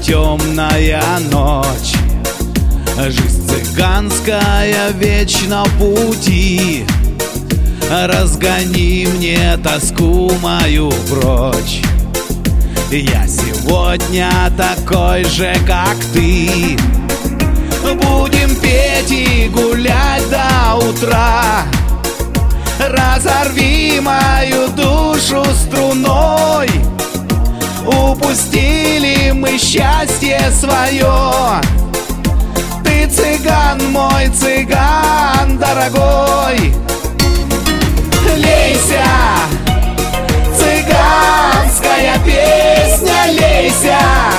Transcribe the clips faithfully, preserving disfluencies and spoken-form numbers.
темная ночь. Жизнь цыганская вечно в пути. Разгони мне тоску мою прочь. Я сегодня такой же, как ты. Будем петь и гулять до утра. Разорви мою душу струной. Упустили мы счастье свое. Ты цыган, мой цыган дорогой. Лейся, цыганская песня, лейся.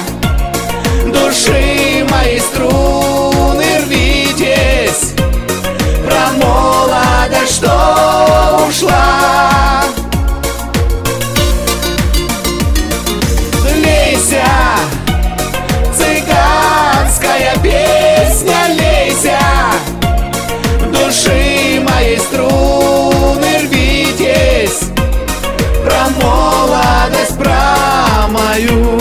Души моей струны рвитесь. Про молодость, что ушла. Лейся, цыганская песня, лейся. Души моей струны рвитесь. Про молодость, про мою.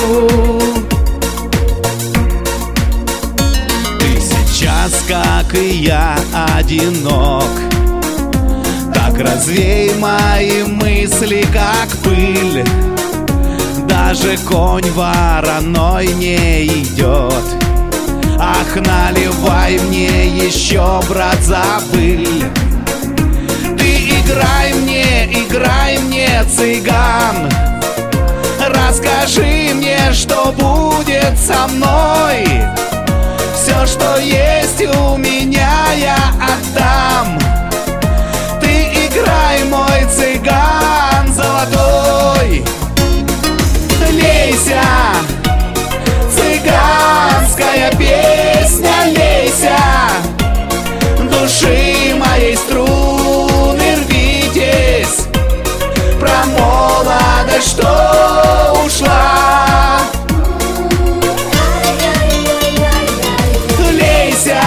Ты сейчас, как и я, одинок. Так развей мои мысли, как пыль. Даже конь вороной не идет. Ах, наливай мне еще, брат, забыль. Ты играй мне, играй мне, цыган. Расскажи мне, что будет со мной. Все, что есть у меня, я отдам. Ты играй, мой цыган золотой. Лейся, цыганская песня, лейся. Души моей струны рвитесь. Про молодость, что ушла. Лейся,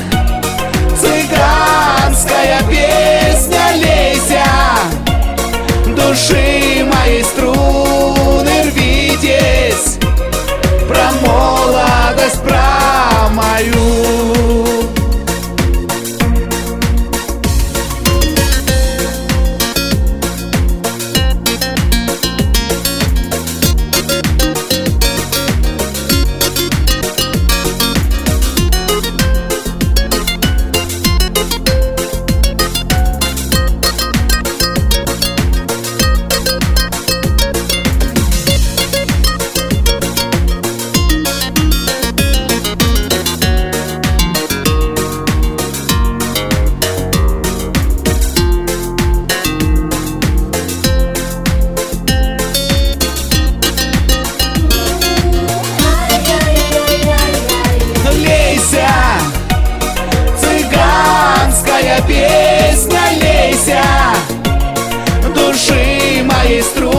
цыганская песня, лейся. Души моей струны рвитесь. Про молодость, про мою. Песня, лейся. Души моей струны